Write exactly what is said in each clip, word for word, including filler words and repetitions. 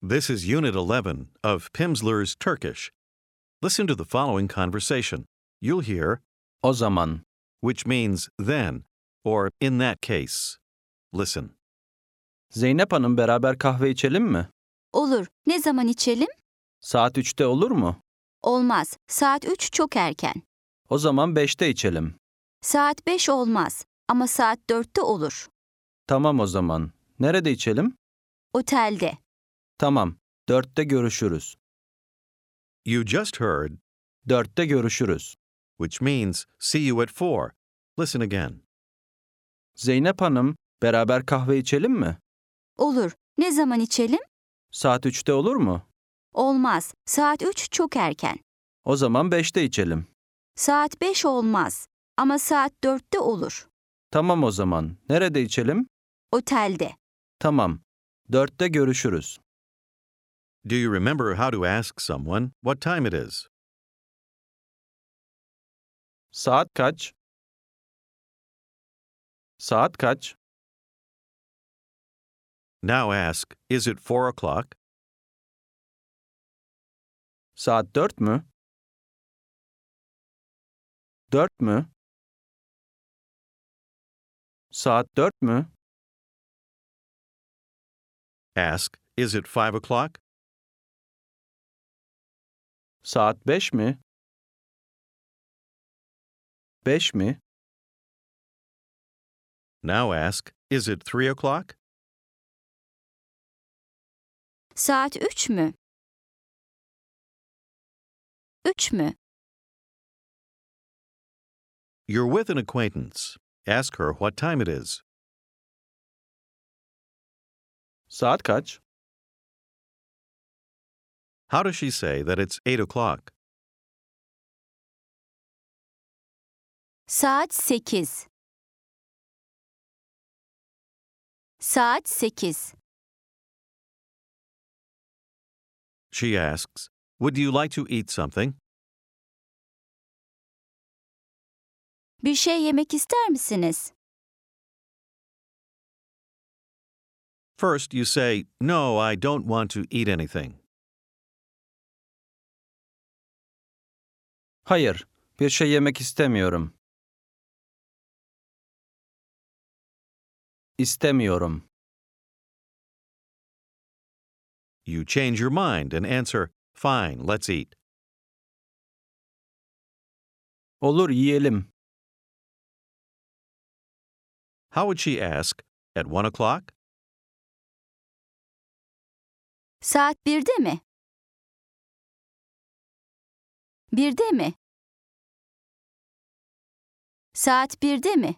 This is Unit eleven of Pimsleur's Turkish. Listen to the following conversation. You'll hear O zaman. which means then or in that case. Listen. Zeynep Hanım beraber kahve içelim mi? Olur. Ne zaman içelim? Saat üçte olur mu? Olmaz. Saat üç çok erken. O zaman beşte içelim. Saat beş olmaz. Ama saat dörtte olur. Tamam o zaman. Nerede içelim? Otelde. Tamam. Dörtte görüşürüz. You just heard Dörtte görüşürüz. which means see you at four. Listen again. Zeynep Hanım beraber kahve içelim mi? Olur. Ne zaman içelim? Saat üçte olur mu? Olmaz. Saat üç çok erken. O zaman beşte içelim. Saat beş olmaz. Ama saat dörtte olur. Tamam o zaman. Nerede içelim? Otelde. Tamam. Dörtte görüşürüz. Do you remember how to ask someone what time it is? Saat kaç? Saat kaç? Now ask, is it four o'clock? Saat dört mü? Dört mü? Saat dört mü? Ask, is it five o'clock? Saat beş mi? Beş mi? Now ask, is it three o'clock? Saat üç mü? Üç mü? You're with an acquaintance. Ask her what time it is. Saat kaç? How does she say that it's eight o'clock? Saat sekiz. Saat sekiz. She asks, would you like to eat something? Bir şey yemek ister misiniz? First, you say, no, I don't want to eat anything. Hayır, bir şey yemek istemiyorum. İstemiyorum. You change your mind and answer, fine, let's eat. Olur, yiyelim. How would she ask? At one o'clock? Saat birde mi? Birde mi? Saat birde mi?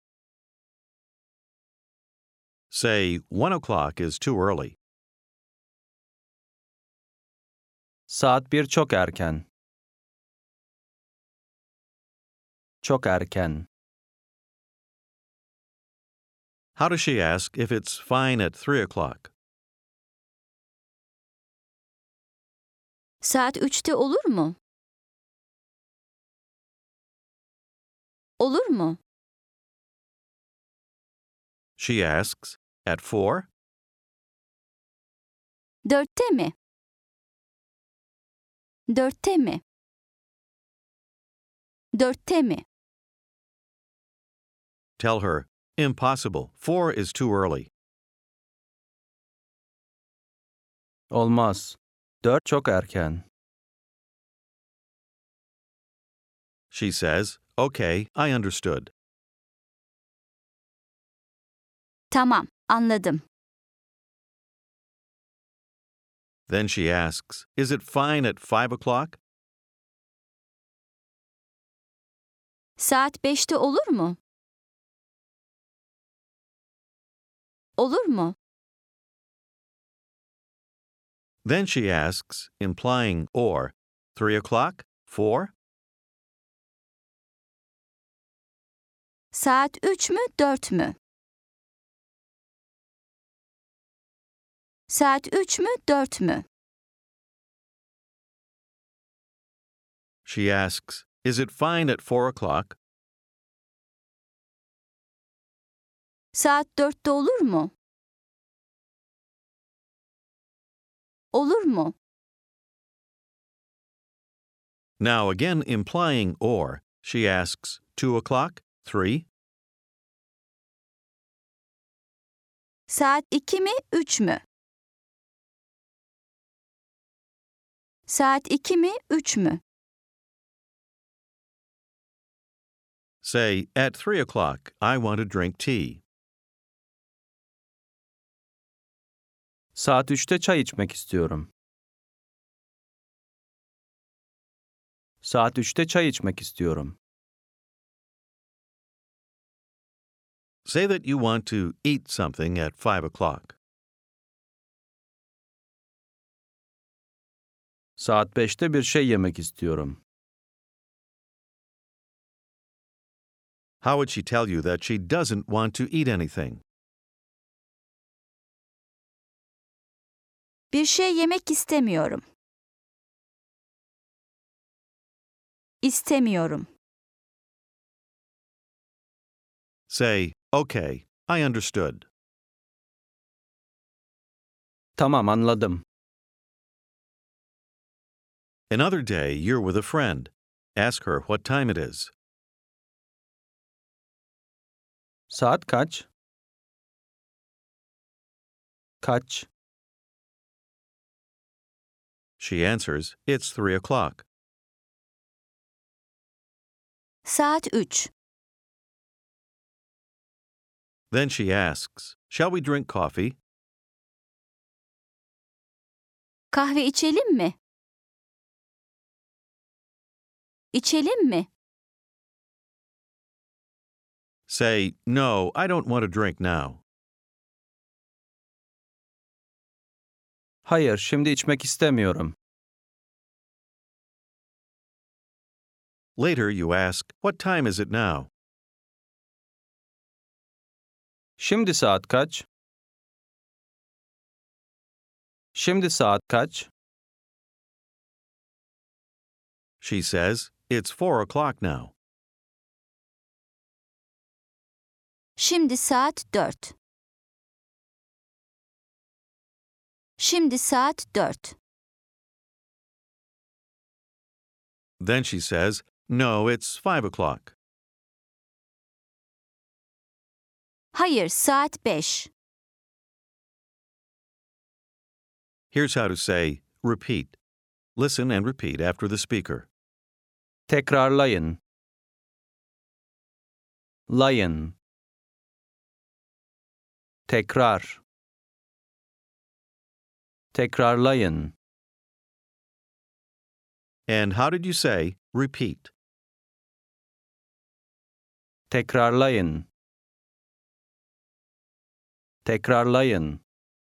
Say, one o'clock is too early. Saat bir çok erken. Çok erken. How does she ask if it's fine at three o'clock? Saat üçte olur mu? Olur mu? She asks, at four? Dörtte mi? Dörtte mi? Dörtte mi? Tell her, impossible, four is too early. Olmaz. Dört çok erken. She says, okay, I understood. Tamam, anladım. Then she asks, is it fine at five o'clock? Saat beşte olur mu? Olur mu? Then she asks, implying or, three o'clock? Four? Saat üç mü, dört mü? Saat üç mü, dört mü? She asks, is it fine at four o'clock? Saat dörtte olur mu? olur mu? Now, again implying or, she asks, two o'clock, three? Saat iki mi, üç mü? Saat iki mi, üç mü? Say, at three o'clock, I want to drink tea. Saat üçte çay içmek istiyorum. Saat üçte çay içmek istiyorum. Say that you want to eat something at five o'clock. Saat beşte bir şey yemek istiyorum. How would she tell you that she doesn't want to eat anything? Bir şey yemek istemiyorum. İstemiyorum. Say, okay, I understood. Tamam, anladım. Another day, you're with a friend. Ask her what time it is. Saat kaç? Kaç? She answers, it's three o'clock. Saat üç. Then she asks, shall we drink coffee? Kahve içelim mi? İçelim mi? Say, no, I don't want to drink now. Hayır, şimdi içmek istemiyorum. Later, you ask, what time is it now? Şimdi saat kaç? Şimdi saat kaç? She says, it's four o'clock now. Şimdi saat dört. Şimdi saat dört. Then she says, no, it's five o'clock. Hayır, saat beş. Here's how to say, repeat. Listen and repeat after the speaker. Tekrarlayın. Layın. Tekrar. Tekrarlayın. And how did you say, repeat? Tekrarlayın. Tekrarlayın.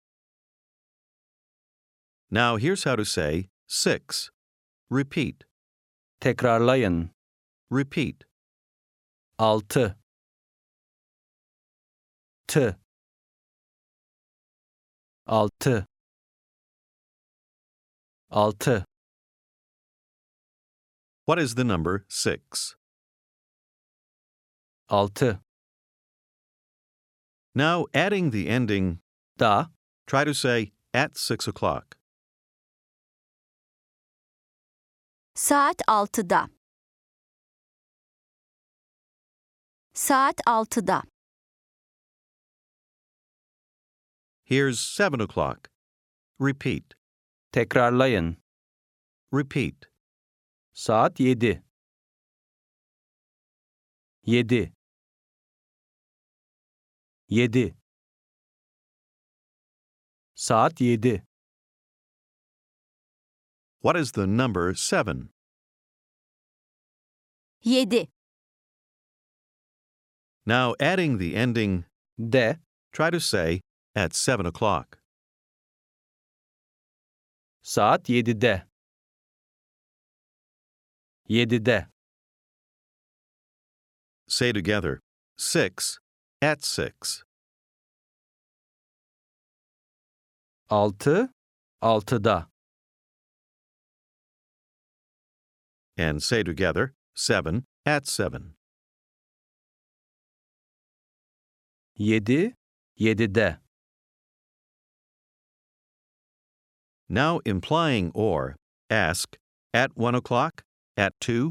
Now here's how to say, six. Repeat. Tekrarlayın. Repeat. Altı. T. Altı. Altı. What is the number six? Altı. Now, adding the ending, Da. try to say, at six o'clock. Saat altıda. Saat altıda. Here's seven o'clock. Repeat. Tekrarlayın. Repeat. Saat yedi. Yedi. Yedi. Saat yedi. What is the number seven? Yedi. Now, adding the ending, De. try to say, at seven o'clock. Saat yedide. Yedide. Say together, six, at six. Altı. Altıda. And say together, seven, at seven. Yedi. Yedide. Now implying or, ask, at one o'clock, at two,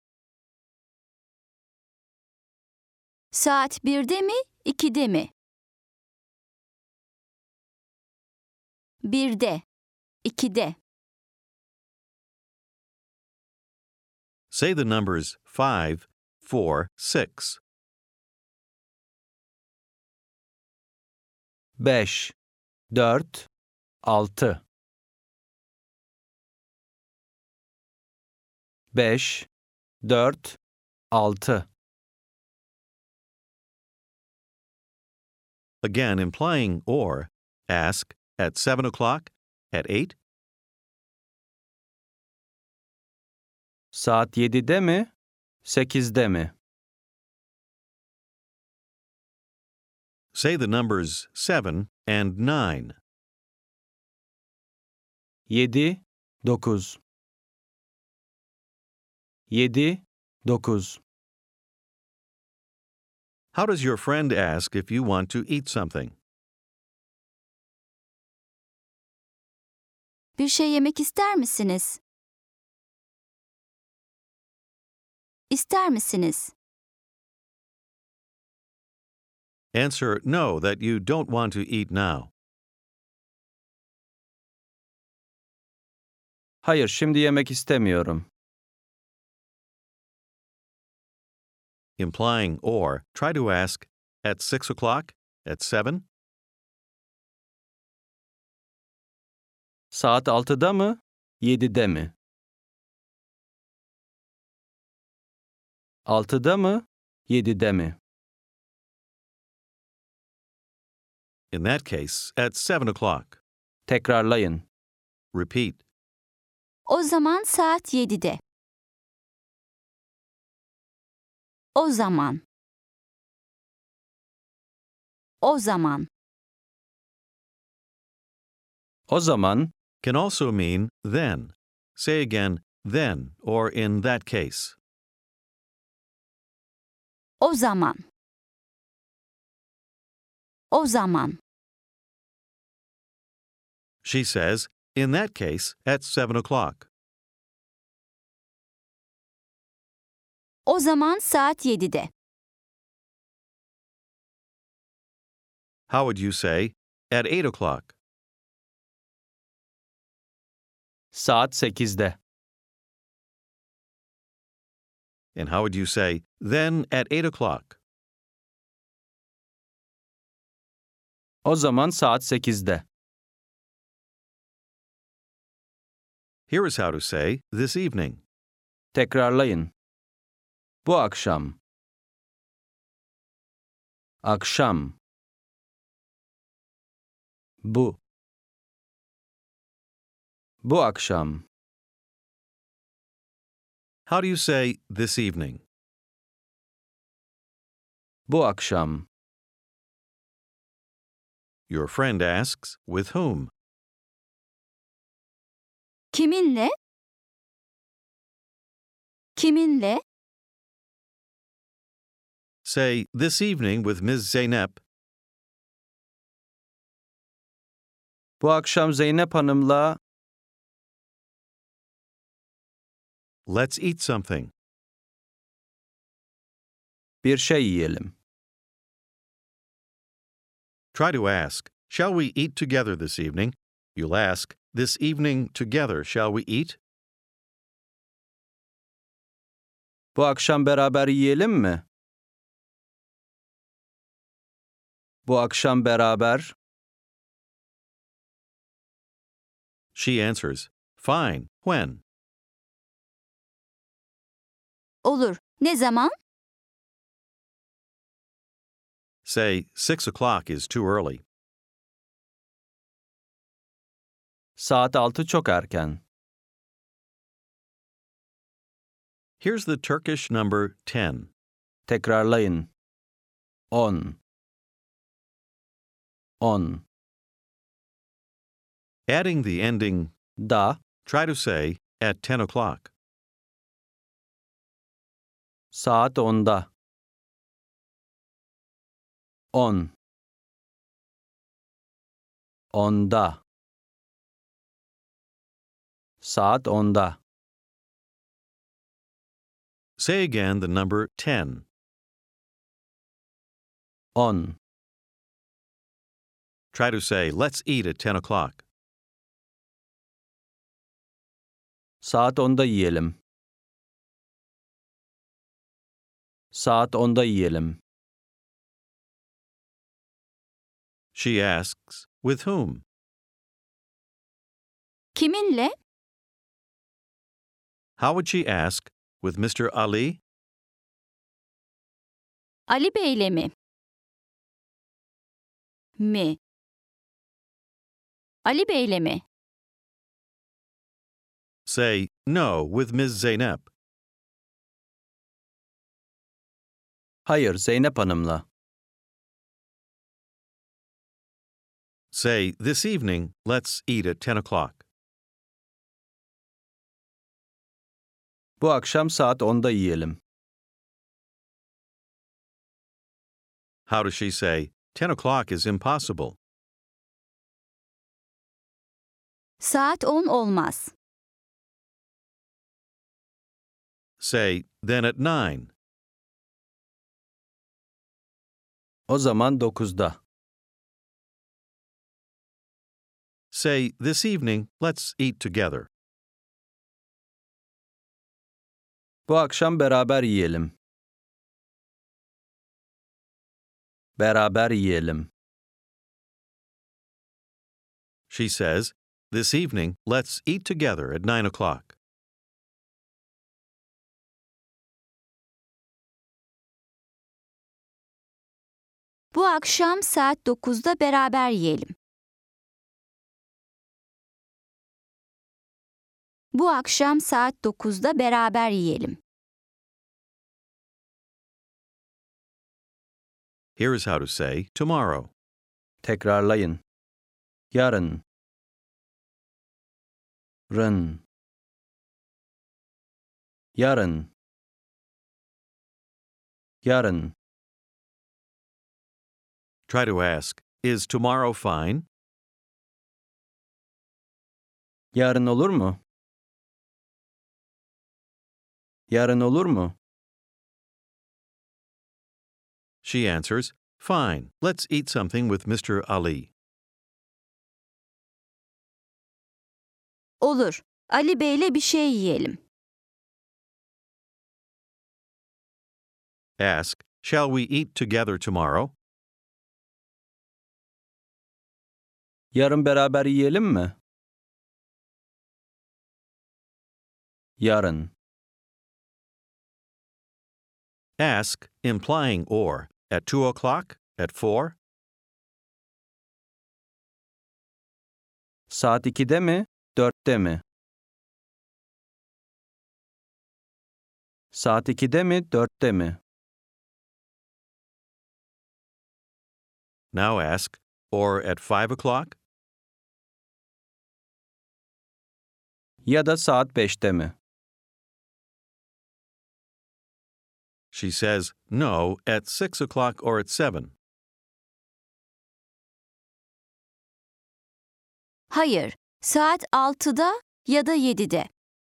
Saat birde mi, ikide mi? Birde, ikide. say the numbers five, four, six. beş, dört, altı. beş, dört, altı. Again implying or, ask, at seven o'clock, at eight, Saat yedide mi, sekizde mi? say the numbers seven and nine. yedi, dokuz. yedi, dokuz. How does your friend ask if you want to eat something? Bir şey yemek ister misiniz? İster misiniz? Answer no, that you don't want to eat now. Hayır, şimdi yemek istemiyorum. Implying or, try to ask, at six o'clock, at seven, Saat altıda mı, yedide mi? Altıda mı, yedide mi? in that case, at seven o'clock. Tekrarlayın. Repeat. O zaman saat yedide. O zaman. O zaman. O zaman, Can also mean then. Say again, then, or in that case. O zaman. O zaman. She says, in that case, at seven o'clock. O zaman saat yedide. How would you say, at eight o'clock? saat sekizde. And how would you say, then at eight o'clock? O zaman saat sekizde. Here is how to say, this evening. Tekrarlayın. Bu akşam. Akşam. Bu. Bu akşam. How do you say, this evening? Bu akşam. Your friend asks, with whom? Kiminle? Kiminle? Say, this evening with Miz Zeynep. Bu akşam Zeynep Hanım'la Let's eat something. bir şey yiyelim. Try to ask, shall we eat together this evening? You'll ask, this evening together shall we eat? Bu akşam beraber yiyelim mi? Bu akşam beraber. She answers, fine, when? Olur. Ne zaman? Say, six o'clock is too early. Saat altı çok erken. Here's the Turkish number ten. Tekrarlayın. On. On. Adding the ending, Da. try to say, at ten o'clock. Saat onda. On. Onda. Saat onda. Say again the number ten. On. Try to say, let's eat at ten o'clock. Saat onda yiyelim. Saat onda yiyelim. She asks, with whom? Kiminle? How would she ask? With Mister Ali? Ali Bey'le mi? Mi? Ali Bey'le mi? Say, no, with Miz Zeynep. Hayır, Zeynep Hanım'la. Say, this evening, let's eat at ten o'clock. Bu akşam saat onda yiyelim. How does she say, ten o'clock is impossible? Saat on olmaz. Say, then at nine. O zaman dokuzda. Say, this evening, let's eat together. Bu akşam beraber yiyelim. Beraber yiyelim. She says, this evening, let's eat together at nine o'clock. Bu akşam saat dokuzda beraber yiyelim. Bu akşam saat dokuzda beraber yiyelim. Here is how to say tomorrow. Tekrarlayın. Yarın. Rın. Yarın. Yarın. Try to ask, is tomorrow fine? Yarın olur mu? Yarın olur mu? She answers, fine, let's eat something with Mister Ali. Olur. Ali Bey'le bir şey yiyelim. Ask, shall we eat together tomorrow? Yarın beraber yiyelim mi? Yarın. Ask, implying or, at two o'clock, at four? Saat ikide mi, dörtte mi? Saat ikide mi, dörtte mi? Now ask, or at five o'clock? Ya da saat beşte mi? She says, no, at six o'clock or at seven. Hayır, saat altıda ya da yedide.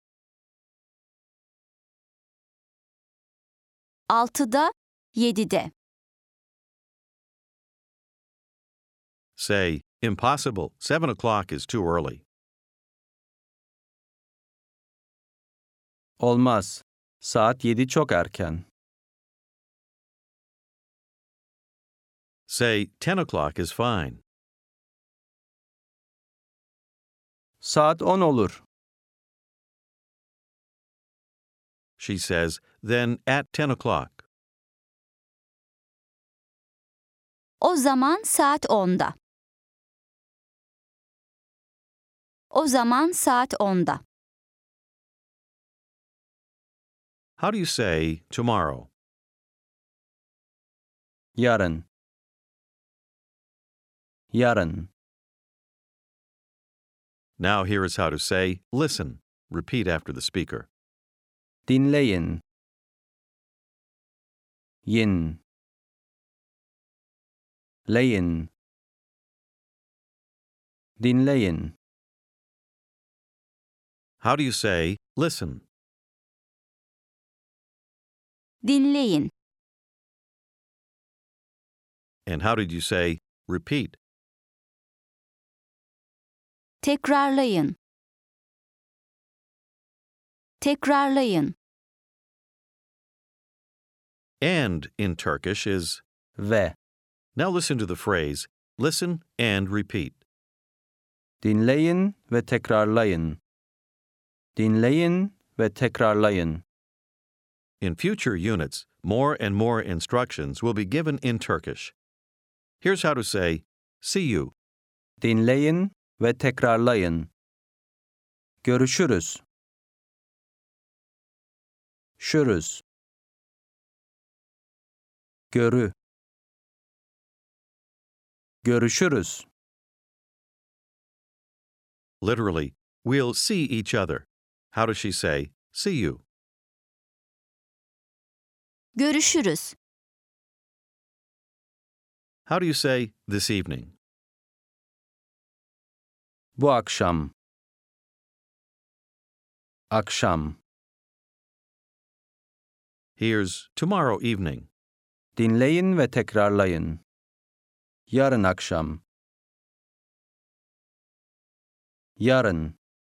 Altıda, yedide. Say, impossible, seven o'clock is too early. Olmaz. Saat yedi çok erken. Say, ten o'clock is fine. Saat on olur. She says, then at ten o'clock. O zaman saat onda. O zaman saat onda. How do you say tomorrow? Yarın. Yarın. Now here is how to say listen. Repeat after the speaker. Dinleyin. Yin. Leyin. Dinleyin. How do you say, listen? Dinleyin. And how did you say, repeat? Tekrarlayın. Tekrarlayın. And in Turkish is. Ve. Now listen to the phrase, listen and repeat. Dinleyin ve tekrarlayın. Dinleyin ve tekrarlayın. In future units, more and more instructions will be given in Turkish. Here's how to say, see you. Dinleyin ve tekrarlayın. Görüşürüz. Şürüz. Görü. Görüşürüz. Literally, we'll see each other. How does she say, see you? Görüşürüz. How do you say, this evening? Bu akşam. Akşam. Here's tomorrow evening. Dinleyin ve tekrarlayın. Yarın akşam. Yarın.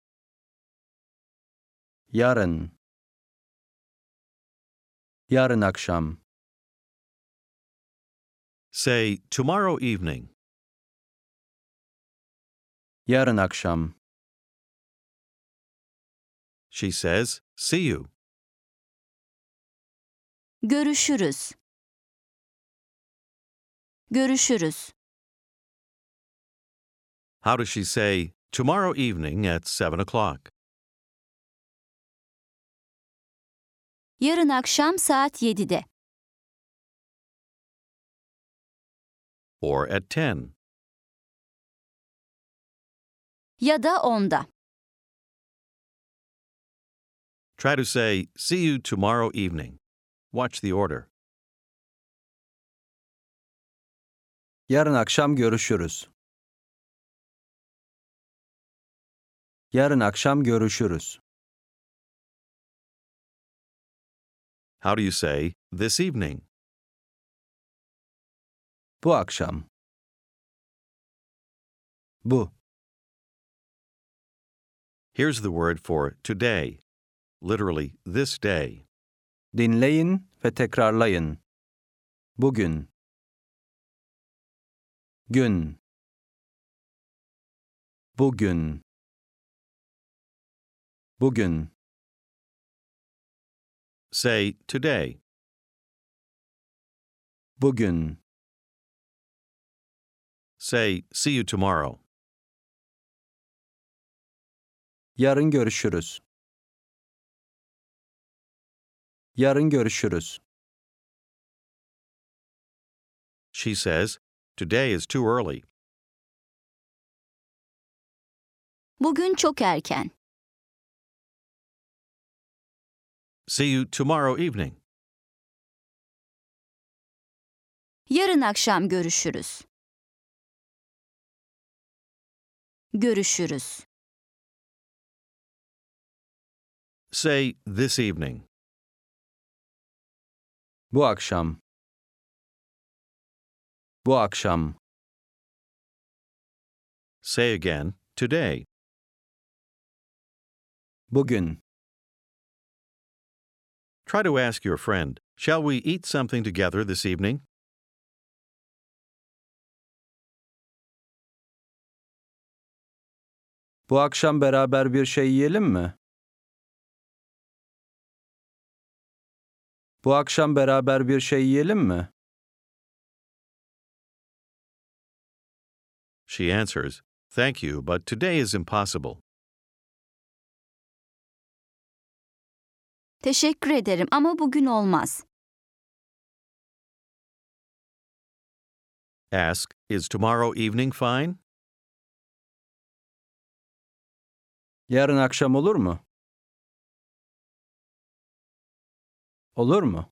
Yarın. Yarın akşam. Say, tomorrow evening. Yarın akşam. She says, see you. Görüşürüz. Görüşürüz. How does she say, tomorrow evening at seven o'clock? Yarın akşam saat yedide. Or at ten? Ya da onda. Try to say, see you tomorrow evening. Watch the order. Yarın akşam görüşürüz. Yarın akşam görüşürüz. How do you say, this evening? Bu akşam. Bu. Here's the word for today. Literally, this day. Dinleyin ve tekrarlayın. Bugün. Gün. Bugün. Bugün. Say, today. Bugün. Say, see you tomorrow. Yarın görüşürüz. Yarın görüşürüz. She says, today is too early. Bugün çok erken. See you tomorrow evening. Yarın akşam görüşürüz. Görüşürüz. Say, this evening. Bu akşam. Bu akşam. Say again, today. Bugün. Try to ask your friend, shall we eat something together this evening? Bu akşam beraber bir şey yiyelim mi? Bu akşam beraber bir şey yiyelim mi? She answers, thank you, but today is impossible. Teşekkür ederim ama bugün olmaz. Ask, is tomorrow evening fine? Yarın akşam olur mu? Olur mu?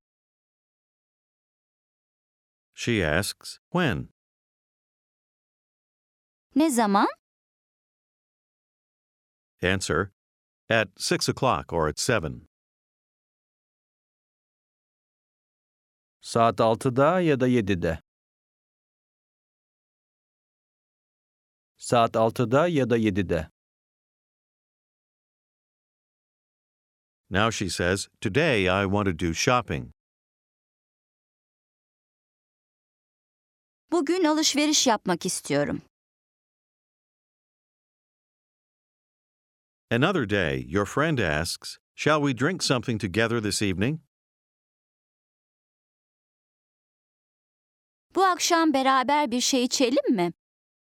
She asks, when? Ne zaman? Answer, At six o'clock or at seven. Saat altıda ya da yedide. Saat altıda ya da yedide. Now she says, today I want to do shopping. Bugün alışveriş yapmak istiyorum. Another day, your friend asks, shall we drink something together this evening? Bu akşam beraber bir şey içelim mi?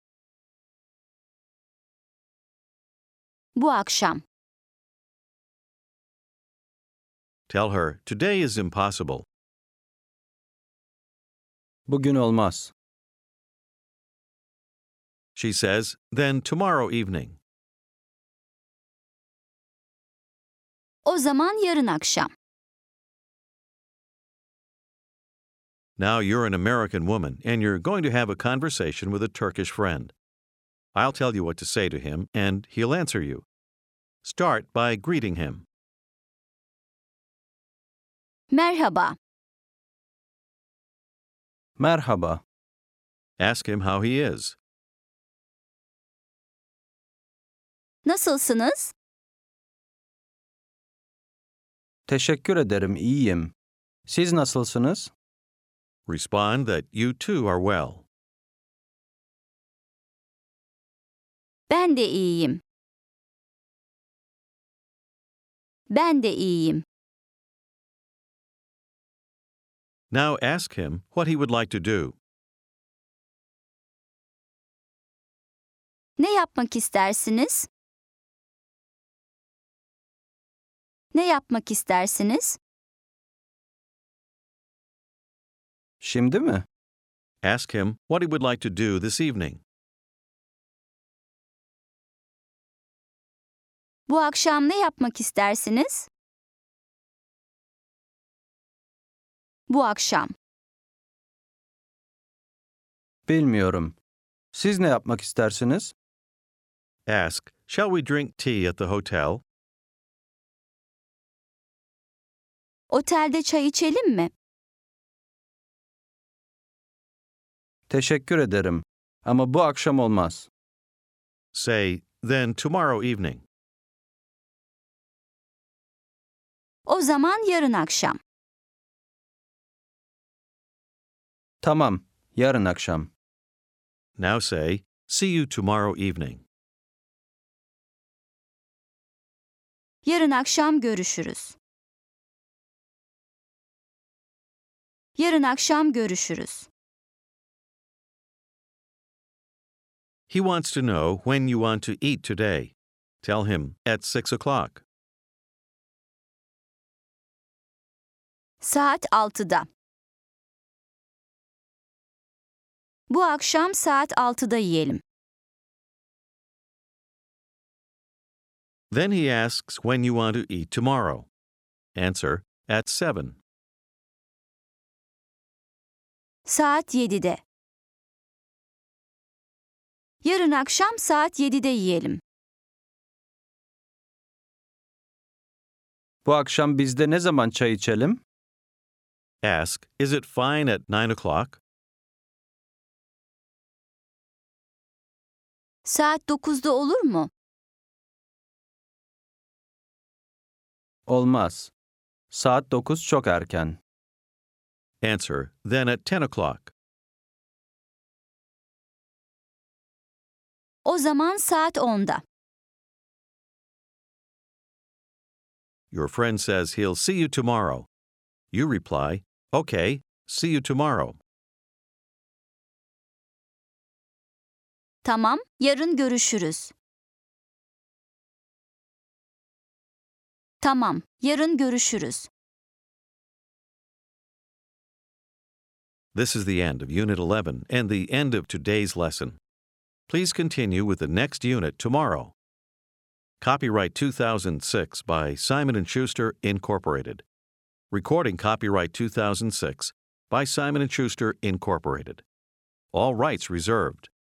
Bu akşam. Tell her, today is impossible. Bugün olmaz. She says, then tomorrow evening. O zaman yarın akşam. Now you're an American woman and you're going to have a conversation with a Turkish friend. I'll tell you what to say to him and he'll answer you. Start by greeting him. Merhaba. Merhaba. Ask him how he is. Nasılsınız? Teşekkür ederim, iyiyim. Siz nasılsınız? Respond that you too are well. Ben de iyiyim. Ben de iyiyim. Now ask him what he would like to do. Ne yapmak istersiniz? Ne yapmak istersiniz? Şimdi mi? Ask him what he would like to do this evening. Bu akşam ne yapmak istersiniz? Bu akşam. Bilmiyorum. Siz ne yapmak istersiniz? Ask, shall we drink tea at the hotel? Otelde çay içelim mi? Teşekkür ederim. Ama bu akşam olmaz. Say, then tomorrow evening. O zaman yarın akşam. Tamam, yarın akşam. Now say, see you tomorrow evening. Yarın akşam görüşürüz. Yarın akşam görüşürüz. He wants to know when you want to eat today. Tell him at six o'clock. Saat altıda. Bu akşam saat altıda yiyelim. Then he asks when you want to eat tomorrow. Answer, at seven. Saat yedide. Yarın akşam saat yedide yiyelim. Bu akşam bizde ne zaman çay içelim? Ask, is it fine at nine o'clock? Saat dokuzda olur mu? Olmaz. Saat dokuz çok erken. Answer, then at ten o'clock. O zaman saat onda. Your friend says he'll see you tomorrow. You reply, okay, see you tomorrow. Tamam, yarın görüşürüz. Tamam, yarın görüşürüz. This is the end of Unit eleven and the end of today's lesson. Please continue with the next unit tomorrow. Copyright two thousand six by Simon and Schuster, Incorporated. Recording copyright two thousand six by Simon and Schuster, Incorporated. All rights reserved.